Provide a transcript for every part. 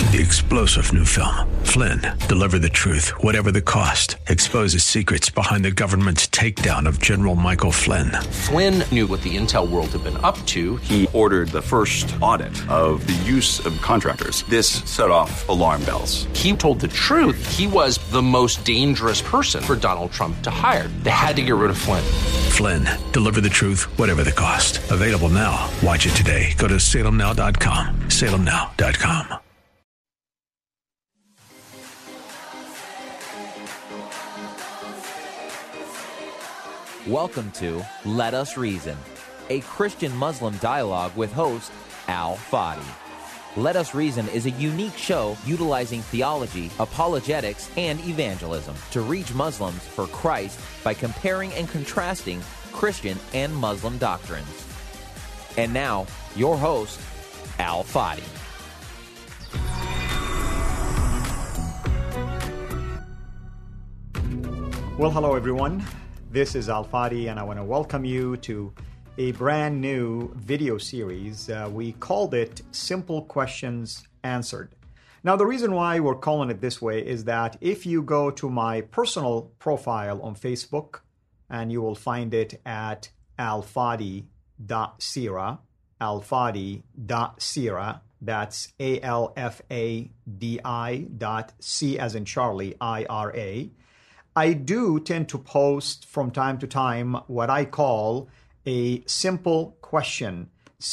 The explosive new film, Flynn, deliver the truth, whatever the cost, exposes secrets behind the government's takedown of General Michael Flynn. Flynn knew what the intel world had been up to. He ordered the first audit of the use of contractors. This set off alarm bells. He told the truth. He was the most dangerous person for Donald Trump to hire. They had to get rid of Flynn. Flynn, deliver the truth, whatever the cost. Available now. Watch it today. Go to salemnow.com. salemnow.com. Welcome to Let Us Reason, a Christian-Muslim dialogue with host Al Fadi. Let Us Reason is a unique show utilizing theology, apologetics, and evangelism to reach Muslims for Christ by comparing and contrasting Christian and Muslim doctrines. And now, your host, Al Fadi. Well, hello everyone. This is Al Fadi, and I want to welcome you to a brand new video series. We called it Simple Questions Answered. Now, the reason why we're calling it this way is that if you go to my personal profile on Facebook, and you will find it at alfadi.sira, alfadi.sira, that's ALFADI.C as in Charlie, IRA. I do tend to post from time to time what I call a simple question,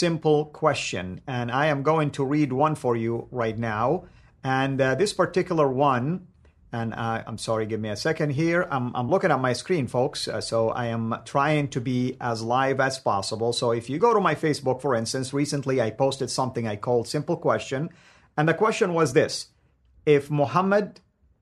and I am going to read one for you right now. And this particular one, and I'm sorry, give me a second here. I'm looking at my screen, folks, so I am trying to be as live as possible. So if you go to my Facebook, for instance, recently I posted something I called Simple Question, and the question was this: if Muhammad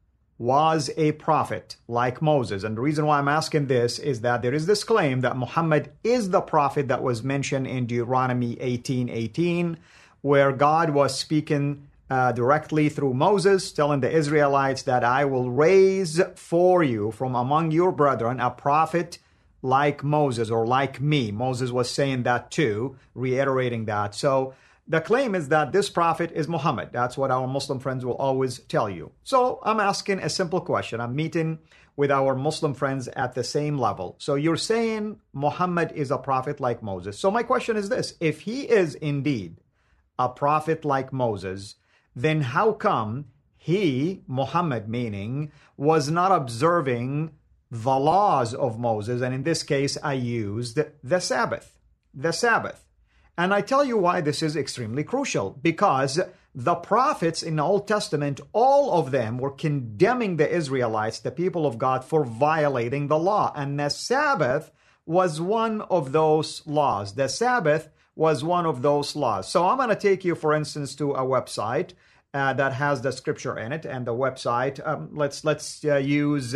was a prophet like Moses. And the reason why I'm asking this is that there is this claim that Muhammad is the prophet that was mentioned in Deuteronomy 18:18, where God was speaking directly through Moses, telling the Israelites that I will raise for you from among your brethren a prophet like Moses, or like me. Moses was saying that too, reiterating that. So the claim is that this prophet is Muhammad. That's what our Muslim friends will always tell you. So I'm asking a simple question. I'm meeting with our Muslim friends at the same level. So you're saying Muhammad is a prophet like Moses. So my question is this: if he is indeed a prophet like Moses, then how come he, Muhammad meaning, was not observing the laws of Moses? And in this case, I used the Sabbath. The Sabbath. And I tell you why this is extremely crucial, because the prophets in the Old Testament, all of them were condemning the Israelites, the people of God, for violating the law. And the Sabbath was one of those laws. The Sabbath was one of those laws. So I'm going to take you, for instance, to a website that has the scripture in it. And the website, let's use,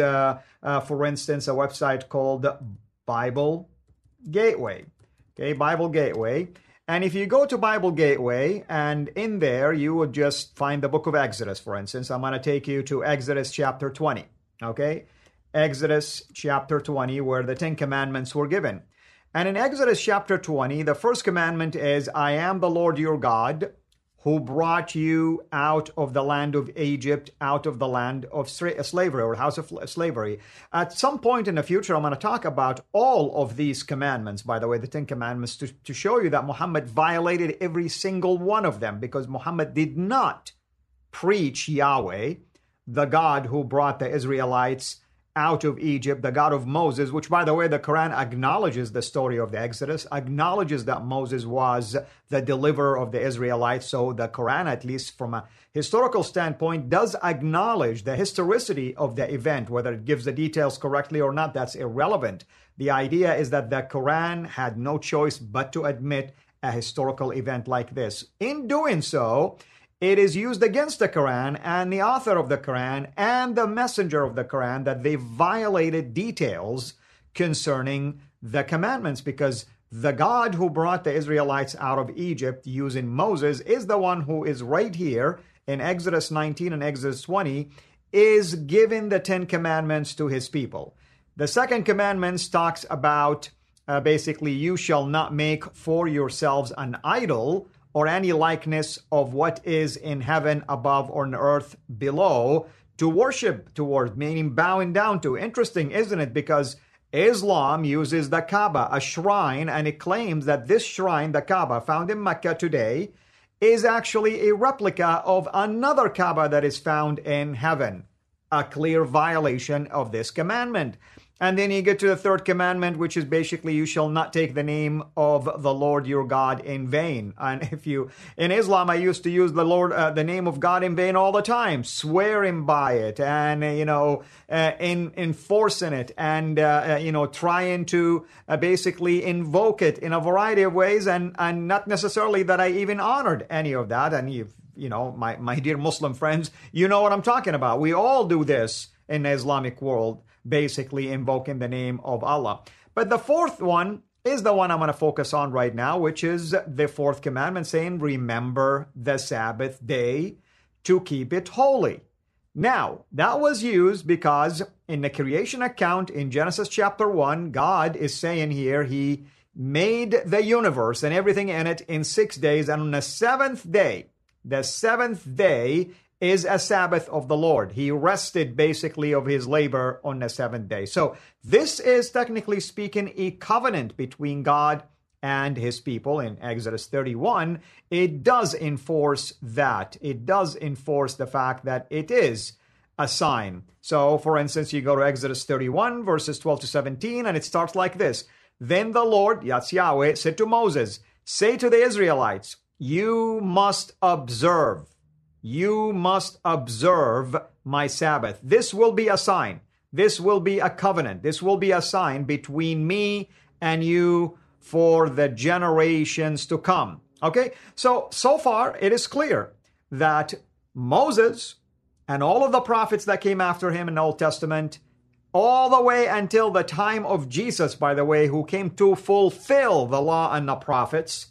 for instance, a website called Bible Gateway. Okay, Bible Gateway. And if you go to Bible Gateway, and in there you would just find the book of Exodus, for instance. I'm going to take you to Exodus chapter 20, okay? Exodus chapter 20, where the Ten Commandments were given. And in Exodus chapter 20, the first commandment is, I am the Lord your God, who brought you out of the land of Egypt, out of the land of slavery, or house of slavery. At some point in the future, I'm going to talk about all of these commandments, by the way, the Ten Commandments, to show you that Muhammad violated every single one of them, because Muhammad did not preach Yahweh, the God who brought the Israelites out of Egypt, the God of Moses, which, by the way, the Quran acknowledges the story of the Exodus, acknowledges that Moses was the deliverer of the Israelites. So the Quran, at least from a historical standpoint, does acknowledge the historicity of the event. Whether it gives the details correctly or not, that's irrelevant. The idea is that the Quran had no choice but to admit a historical event like this. In doing so, it is used against the Quran and the author of the Quran and the messenger of the Quran that they violated details concerning the commandments, because the God who brought the Israelites out of Egypt using Moses is the one who is right here in Exodus 19 and Exodus 20, is giving the Ten Commandments to his people. The second commandment talks about basically, you shall not make for yourselves an idol or any likeness of what is in heaven above or on earth below, to worship towards, meaning bowing down to. Interesting, isn't it? Because Islam uses the Kaaba, a shrine, and it claims that this shrine, the Kaaba, found in Mecca today, is actually a replica of another Kaaba that is found in heaven. A clear violation of this commandment. And then you get to the third commandment, which is basically, you shall not take the name of the Lord your God in vain. And in Islam, I used to use the name of God in vain all the time, swearing by it and, enforcing it and, trying to basically invoke it in a variety of ways, and not necessarily that I even honored any of that. And my dear Muslim friends, you know what I'm talking about. We all do this in the Islamic world, basically invoking the name of Allah. But the fourth one is the one I'm going to focus on right now, which is the fourth commandment, saying, remember the Sabbath day to keep it holy. Now, that was used because in the creation account in Genesis chapter 1, God is saying here, he made the universe and everything in it in 6 days, and on the seventh day is a Sabbath of the Lord. He rested basically of his labor on the seventh day. So this is, technically speaking, a covenant between God and his people. In Exodus 31, it does enforce that. It does enforce the fact that it is a sign. So, for instance, you go to Exodus 31, verses 12 to 17, and it starts like this. Then the Lord, that's Yahweh, said to Moses, say to the Israelites, you must observe my Sabbath. This will be a sign. This will be a covenant. This will be a sign between me and you for the generations to come. Okay? So far it is clear that Moses and all of the prophets that came after him in the Old Testament, all the way until the time of Jesus, by the way, who came to fulfill the law and the prophets,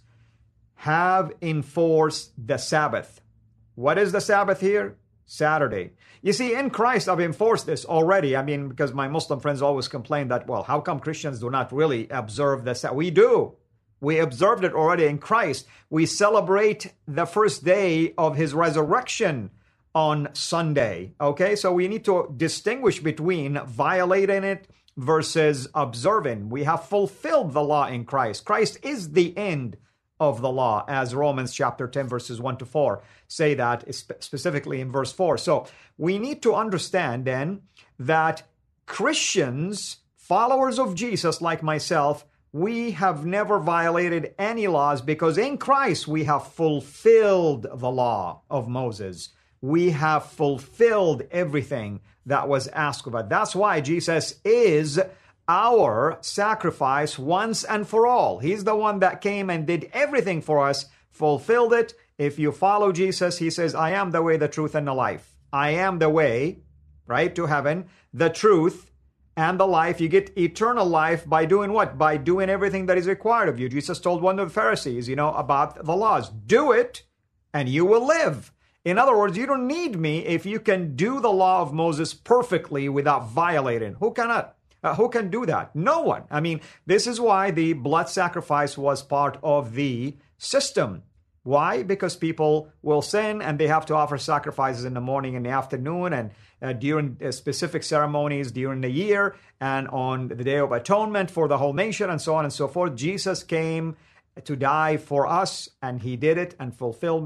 have enforced the Sabbath. What is the Sabbath here? Saturday. You see, in Christ, I've enforced this already. I mean, because my Muslim friends always complain that, well, how come Christians do not really observe the Sabbath? We do. We observed it already in Christ. We celebrate the first day of his resurrection on Sunday. Okay, so we need to distinguish between violating it versus observing. We have fulfilled the law in Christ. Christ is the end of the law, as Romans chapter 10 verses 1 to 4 say that, specifically in verse 4. So we need to understand then that Christians, followers of Jesus like myself, we have never violated any laws, because in Christ we have fulfilled the law of Moses. We have fulfilled everything that was asked of us. That's why Jesus is our sacrifice once and for all. He's the one that came and did everything for us, fulfilled it. If you follow Jesus, he says, I am the way, the truth, and the life. I am the way, right, to heaven, the truth, and the life. You get eternal life by doing what? By doing everything that is required of you. Jesus told one of the Pharisees, about the laws. Do it, and you will live. In other words, you don't need me if you can do the law of Moses perfectly without violating. Who cannot? Who can do that? No one. I mean, this is why the blood sacrifice was part of the system. Why? Because people will sin and they have to offer sacrifices in the morning and the afternoon and during specific ceremonies during the year and on the Day of Atonement for the whole nation and so on and so forth. Jesus came to die for us, and he did it and fulfilled,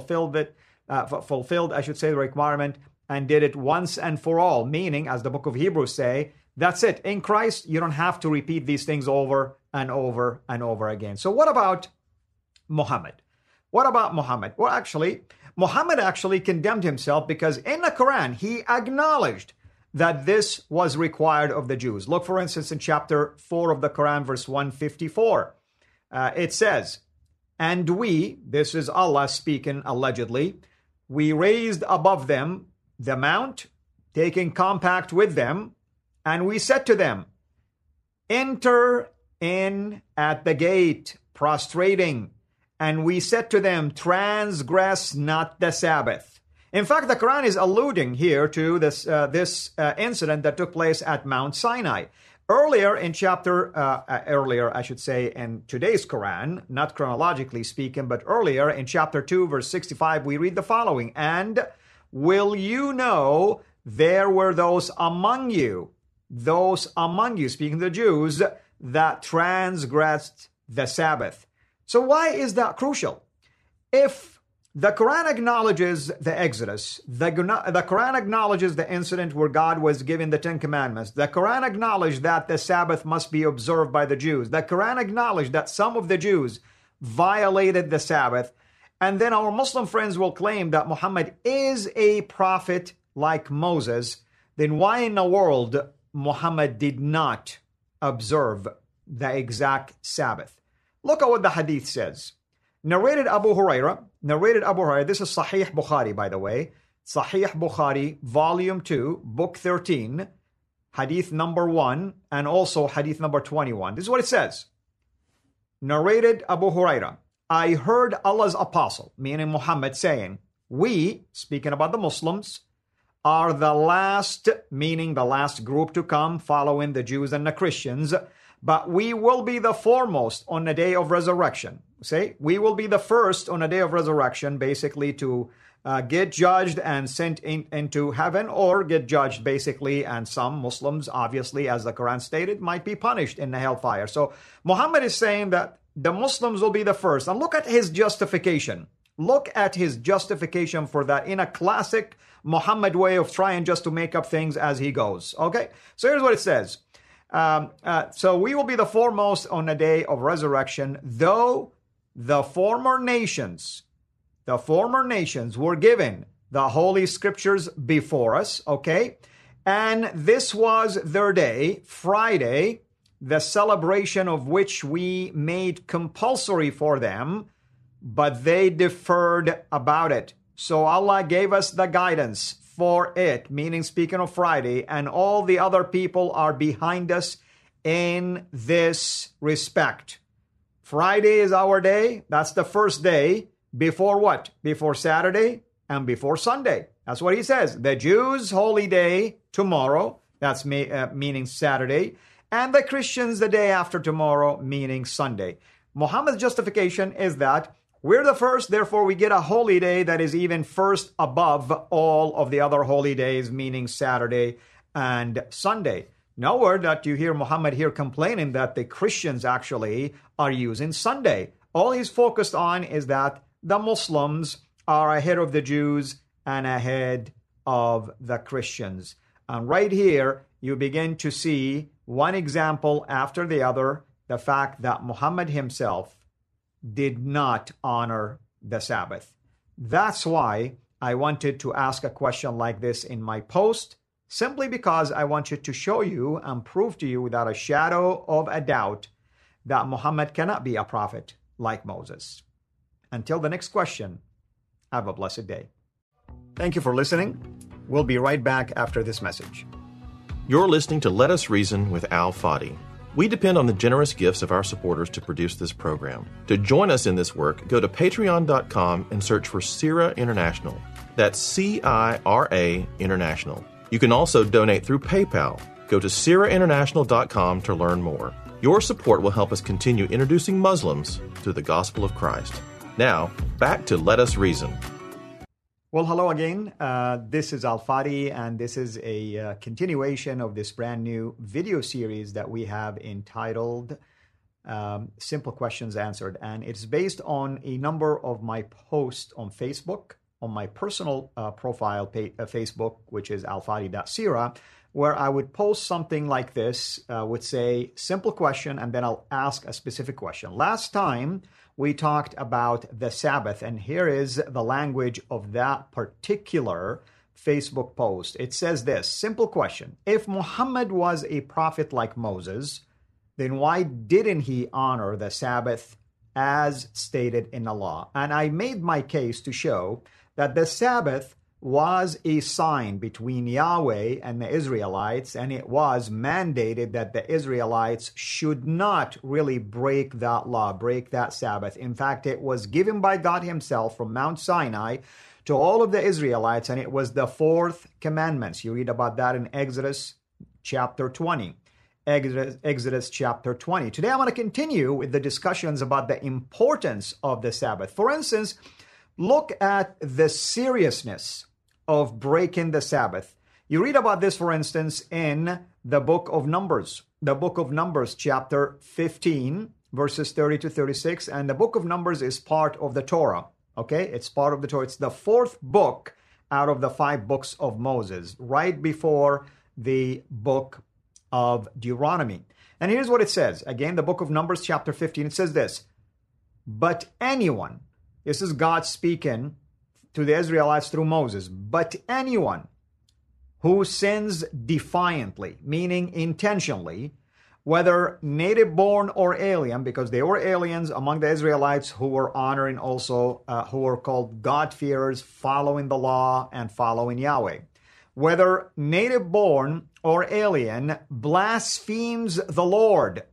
the requirement, and did it once and for all, meaning, as the book of Hebrews say, that's it. In Christ, you don't have to repeat these things over and over and over again. So what about Muhammad? What about Muhammad? Well, actually, Muhammad actually condemned himself, because in the Quran, he acknowledged that this was required of the Jews. Look, for instance, in chapter 4 of the Quran, verse 154. It says, and we, this is Allah speaking allegedly, we raised above them the mount, taking compact with them, and we said to them, enter in at the gate, prostrating. And we said to them, transgress not the Sabbath. In fact, the Quran is alluding here to this incident that took place at Mount Sinai. Earlier in today's Quran, not chronologically speaking, but earlier in chapter 2, verse 65, we read the following, "And will you know there were those among you, speaking to the Jews, that transgressed the Sabbath." So why is that crucial? If the Quran acknowledges the Exodus, the Quran acknowledges the incident where God was giving the Ten Commandments, the Quran acknowledged that the Sabbath must be observed by the Jews, the Quran acknowledged that some of the Jews violated the Sabbath, and then our Muslim friends will claim that Muhammad is a prophet like Moses, then why in the world Muhammad did not observe the exact Sabbath? Look at what the hadith says. Narrated Abu Huraira, this is Sahih Bukhari, by the way, Sahih Bukhari, volume 2, book 13, hadith number 1, and also hadith number 21. This is what it says. Narrated Abu Huraira, "I heard Allah's apostle," meaning Muhammad, saying, "We," speaking about the Muslims, "are the last," meaning the last group to come following the Jews and the Christians, "but we will be the foremost on the day of resurrection." Say, we will be the first on the day of resurrection, basically to get judged and sent into heaven, or get judged basically, and some Muslims, obviously, as the Quran stated, might be punished in the hellfire. So Muhammad is saying that the Muslims will be the first. And look at his justification. Look at his justification for that in a classic Muhammad way of trying just to make up things as he goes. Okay, so here's what it says. So we will be the foremost on the day of resurrection, though the former nations were given the Holy Scriptures before us, okay? And this was their day, Friday, the celebration of which we made compulsory for them, but they deferred about it. So Allah gave us the guidance for it, meaning speaking of Friday, and all the other people are behind us in this respect. Friday is our day. That's the first day. Before what? Before Saturday and before Sunday. That's what he says. The Jews' holy day tomorrow, that's meaning Saturday, and the Christians the day after tomorrow, meaning Sunday. Muhammad's justification is that we're the first, therefore we get a holy day that is even first above all of the other holy days, meaning Saturday and Sunday. Nowhere that you hear Muhammad here complaining that the Christians actually are using Sunday. All he's focused on is that the Muslims are ahead of the Jews and ahead of the Christians. And right here, you begin to see one example after the other, the fact that Muhammad himself did not honor the Sabbath. That's why I wanted to ask a question like this in my post, simply because I wanted to show you and prove to you without a shadow of a doubt that Muhammad cannot be a prophet like Moses. Until the next question, have a blessed day. Thank you for listening. We'll be right back after this message. You're listening to Let Us Reason with Al Fadi. We depend on the generous gifts of our supporters to produce this program. To join us in this work, go to patreon.com and search for CIRA International. That's CIRA International. You can also donate through PayPal. Go to CIRAInternational.com to learn more. Your support will help us continue introducing Muslims to the gospel of Christ. Now, back to Let Us Reason. Well, hello again. This is Al Fadi, and this is a continuation of this brand new video series that we have entitled Simple Questions Answered. And it's based on a number of my posts on Facebook, on my personal profile Facebook, which is alfadi.sira, where I would post something like this, would say, simple question, and then I'll ask a specific question. Last time, we talked about the Sabbath, and here is the language of that particular Facebook post. It says this, simple question. If Muhammad was a prophet like Moses, then why didn't he honor the Sabbath as stated in the law? And I made my case to show that the Sabbath was a sign between Yahweh and the Israelites, and it was mandated that the Israelites should not really break that law, break that Sabbath. In fact, it was given by God himself from Mount Sinai to all of the Israelites, and it was the fourth commandments. You read about that in Exodus chapter 20. Exodus chapter 20. Today I'm going to continue with the discussions about the importance of the Sabbath. For instance, look at the seriousness of breaking the Sabbath. You read about this, for instance, in the book of Numbers. The book of Numbers, chapter 15, verses 30 to 36. And the book of Numbers is part of the Torah. Okay, it's part of the Torah. It's the fourth book out of the 5 books of Moses, right before the book of Deuteronomy. And here's what it says. Again, the book of Numbers, chapter 15, it says this: but anyone, this is God speaking to the Israelites through Moses, but anyone who sins defiantly, meaning intentionally, whether native born or alien, because they were aliens among the Israelites who were honoring also, who were called God-fearers, following the law and following Yahweh. Whether native born or alien blasphemes the Lord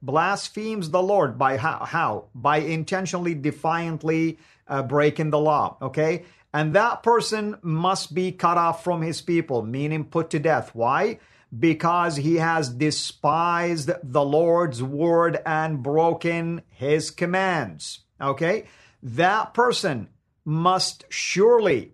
by how? By intentionally, defiantly breaking the law, okay? And that person must be cut off from his people, meaning put to death. Why? Because he has despised the Lord's word and broken his commands. Okay? That person must surely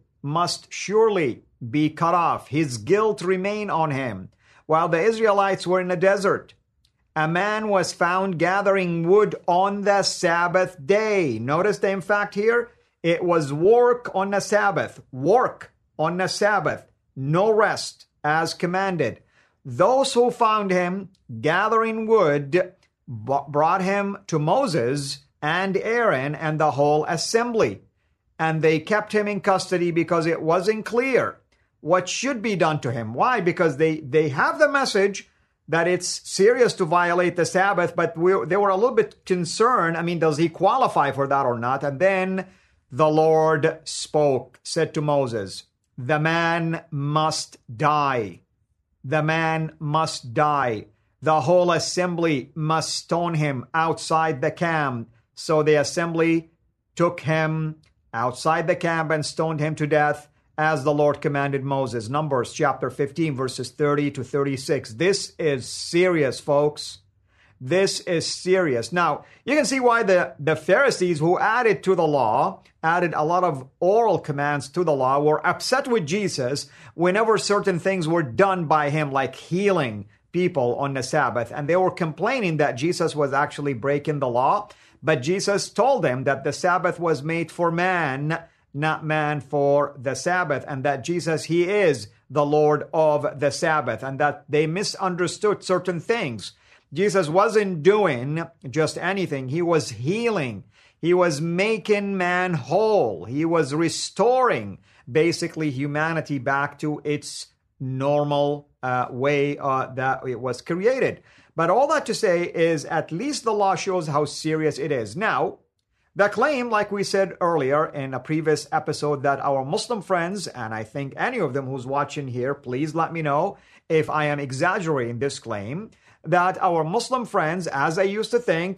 be cut off. His guilt remain on him. While the Israelites were in the desert, a man was found gathering wood on the Sabbath day. Notice the fact here. It was work on the Sabbath. Work on the Sabbath. No rest, as commanded. Those who found him gathering wood brought him to Moses and Aaron and the whole assembly. And they kept him in custody because it wasn't clear what should be done to him. Why? Because they have the message that it's serious to violate the Sabbath, but they were a little bit concerned. I mean, does he qualify for that or not? And then the Lord spoke, said to Moses, the man must die. The man must die. The whole assembly must stone him outside the camp. So the assembly took him outside the camp and stoned him to death as the Lord commanded Moses. Numbers chapter 15, verses 30 to 36. This is serious, folks. This is serious. Now, you can see why the Pharisees who added to the law, added a lot of oral commands to the law, were upset with Jesus whenever certain things were done by him, like healing people on the Sabbath. And they were complaining that Jesus was actually breaking the law. But Jesus told them that the Sabbath was made for man, not man for the Sabbath. And that Jesus, he is the Lord of the Sabbath. And that they misunderstood certain things. Jesus wasn't doing just anything. He was healing. He was making man whole. He was restoring basically humanity back to its normal way that it was created. But all that to say is at least the law shows how serious it is. Now, the claim, like we said earlier in a previous episode, that our Muslim friends, and I think any of them who's watching here, please let me know if I am exaggerating this claim, that our Muslim friends, as I used to think,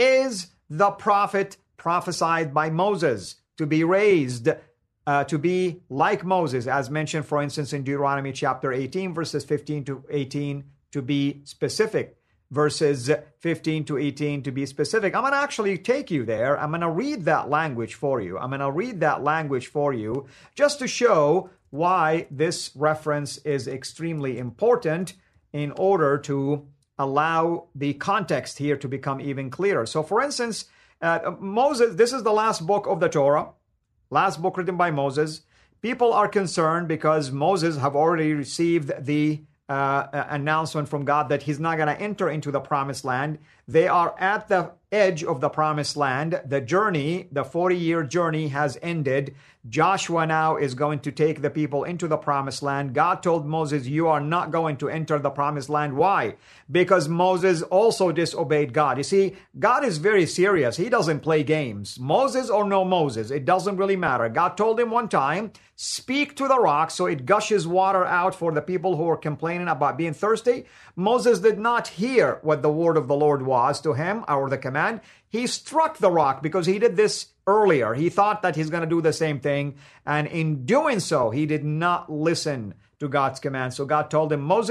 is the prophet prophesied by Moses to be raised, to be like Moses, as mentioned, for instance, in Deuteronomy chapter 18, verses 15 to 18, to be specific. Verses 15 to 18 to be specific. I'm going to actually take you there. I'm going to read that language for you. Just to show why this reference is extremely important in order to allow the context here to become even clearer. So, for instance, Moses, this is the last book of the Torah, last book written by Moses. People are concerned because Moses have already received the announcement from God that he's not going to enter into the promised land. They are at the edge of the promised land. The journey, the 40-year journey has ended. Joshua now is going to take the people into the promised land. God told Moses, you are not going to enter the promised land. Why? Because Moses also disobeyed God. You see, God is very serious. He doesn't play games. Moses or no Moses, it doesn't really matter. God told him one time, speak to the rock so it gushes water out for the people who are complaining about being thirsty. Moses did not hear what the word of the Lord was to him, or the command. He struck the rock because he did this earlier. He thought that he's going to do the same thing. And in doing so, he did not listen to God's command. So God told him, Moses,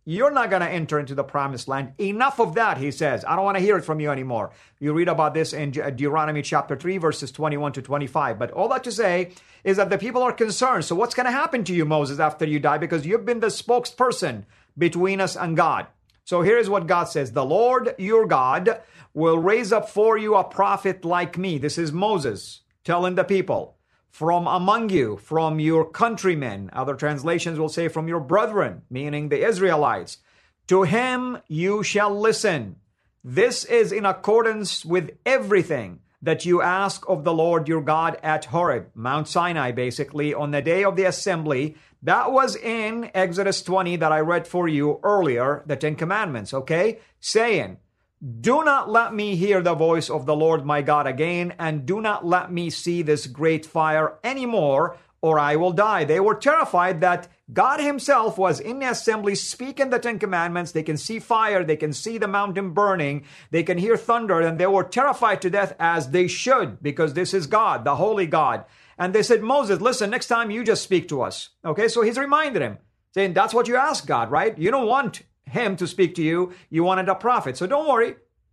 You're not going to enter into the promised land. Enough of that, he says. I don't want to hear it from you anymore. You read about this in Deuteronomy chapter 3, verses 21 to 25. But all that to say is that the people are concerned. So what's going to happen to you, Moses, after you die? Because you've been the spokesperson between us and God. So here is what God says. The Lord your God will raise up for you a prophet like me. This is Moses telling the people. From among you, from your countrymen. Other translations will say from your brethren, meaning the Israelites. To him you shall listen. This is in accordance with everything that you ask of the Lord your God at Horeb, Mount Sinai, basically, on the day of the assembly. That was in Exodus 20 that I read for you earlier, the Ten Commandments, okay? Saying, do not let me hear the voice of the Lord my God again, and do not let me see this great fire anymore, or I will die. They were terrified that God himself was in the assembly speaking the Ten Commandments. They can see fire, they can see the mountain burning, they can hear thunder, and they were terrified to death, as they should, because this is God, the holy God. And they said, Moses, listen, next time you just speak to us. Okay, so he's reminded him, saying, that's what you asked God, right? You don't want him to speak to you. You wanted a prophet. So don't worry.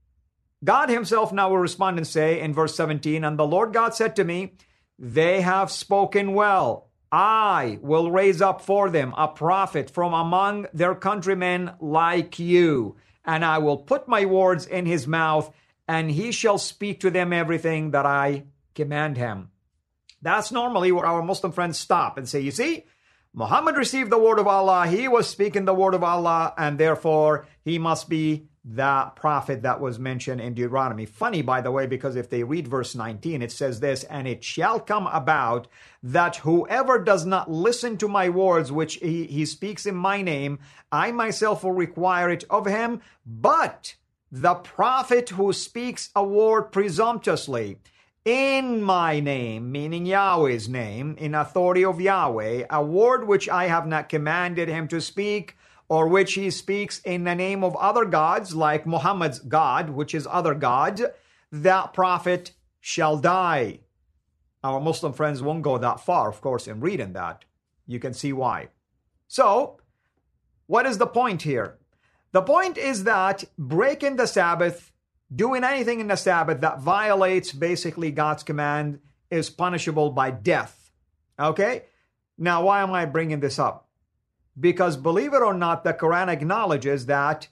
God himself now will respond and say in verse 17, and the Lord God said to me, they have spoken well. I will raise up for them a prophet from among their countrymen like you, and I will put my words in his mouth, and he shall speak to them everything that I command him. That's normally where our Muslim friends stop and say, you see, Muhammad received the word of Allah. He was speaking the word of Allah, and therefore he must be the prophet that was mentioned in Deuteronomy. Funny, by the way, because if they read verse 19, it says this, and it shall come about that whoever does not listen to my words, which he speaks in my name, I myself will require it of him. But the prophet who speaks a word presumptuously, in my name, meaning Yahweh's name, in authority of Yahweh, a word which I have not commanded him to speak, or which he speaks in the name of other gods, like Muhammad's God, which is other gods, that prophet shall die. Our Muslim friends won't go that far, of course, in reading that. You can see why. So, what is the point here? The point is that breaking the Sabbath, doing anything in the Sabbath that violates basically God's command is punishable by death. Okay? Now, why am I bringing this up? Because believe it or not, the Quran acknowledges that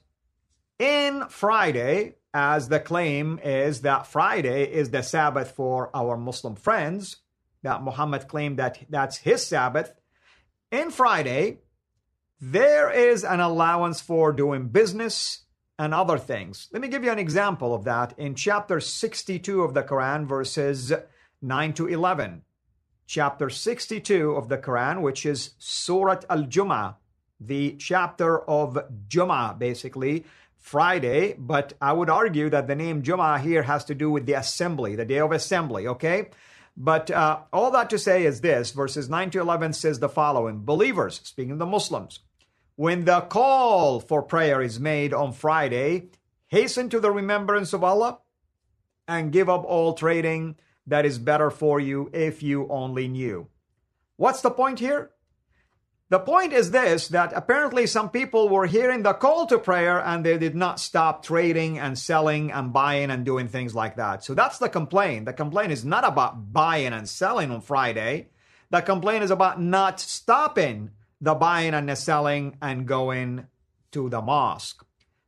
in Friday, as the claim is that Friday is the Sabbath for our Muslim friends, that Muhammad claimed that that's his Sabbath. In Friday, there is an allowance for doing business and other things. Let me give you an example of that in chapter 62 of the Quran, verses 9 to 11. Chapter 62 of the Quran, which is Surat Al-Jum'ah, the chapter of Jum'ah, basically, Friday, but I would argue that the name Jum'ah here has to do with the assembly, the day of assembly, okay? But all that to say is this, verses 9 to 11 says the following, believers, speaking of the Muslims, when the call for prayer is made on Friday, hasten to the remembrance of Allah and give up all trading. That is better for you if you only knew. What's the point here? The point is this, that apparently some people were hearing the call to prayer and they did not stop trading and selling and buying and doing things like that. So that's the complaint. The complaint is not about buying and selling on Friday. The complaint is about not stopping the buying and the selling and going to the mosque.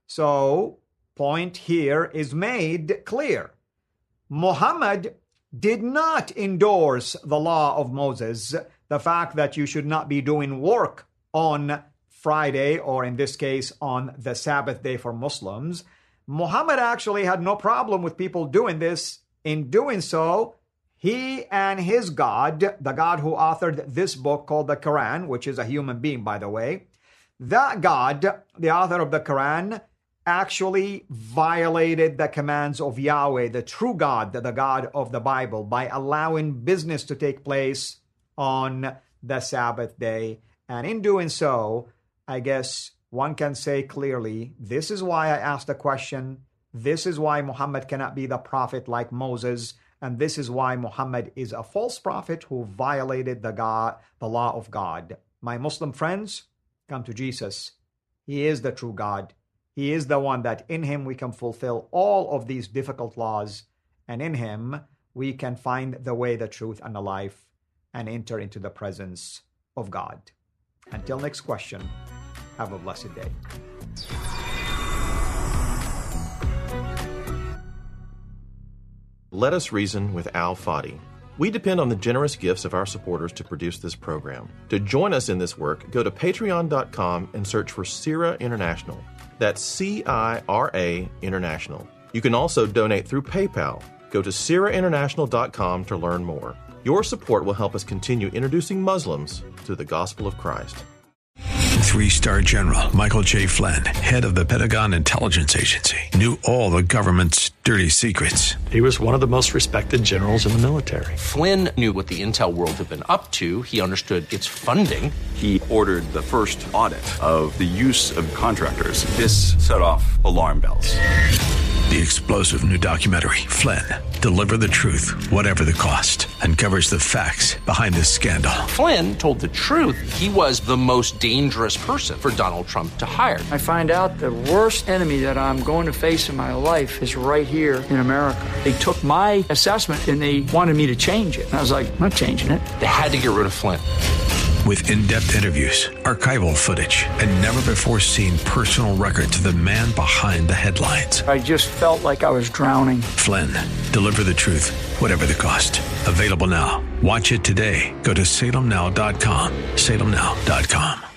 So, point here is made clear. Muhammad did not endorse the law of Moses, the fact that you should not be doing work on Friday, or in this case, on the Sabbath day for Muslims. Muhammad actually had no problem with people doing this. In doing so, he and his God, the God who authored this book called the Quran, which is a human being, by the way, that God, the author of the Quran, actually violated the commands of Yahweh, the true God, the God of the Bible, by allowing business to take place on the Sabbath day. And in doing so, I guess one can say clearly, this is why I asked the question, this is why Muhammad cannot be the prophet like Moses, and this is why Muhammad is a false prophet who violated the law of God. My Muslim friends, come to Jesus. He is the true God. He is the one that in him we can fulfill all of these difficult laws, and in him we can find the way, the truth, and the life, and enter into the presence of God. Until next question, have a blessed day. Let Us Reason with Al Fadi. We depend on the generous gifts of our supporters to produce this program. To join us in this work, go to patreon.com and search for CIRA International. That's CIRA International. You can also donate through PayPal. Go to CIRAInternational.com to learn more. Your support will help us continue introducing Muslims to the gospel of Christ. 3-star General Michael J. Flynn, head of the Pentagon Intelligence Agency, knew all the government's dirty secrets. He was one of the most respected generals in the military. Flynn knew what the intel world had been up to. He understood its funding. He ordered the first audit of the use of contractors. This set off alarm bells. The explosive new documentary, Flynn, Deliver the Truth, Whatever the Cost, uncovers the facts behind this scandal. Flynn told the truth. He was the most dangerous person for Donald Trump to hire. I find out the worst enemy that I'm going to face in my life is right here in America. They took my assessment and they wanted me to change it. And I was like, I'm not changing it. They had to get rid of Flynn. With in-depth interviews, archival footage, and never-before-seen personal records of the man behind the headlines. I just felt like I was drowning. Flynn, Deliver the Truth, Whatever the Cost. Available now. Watch it today. Go to salemnow.com. salemnow.com.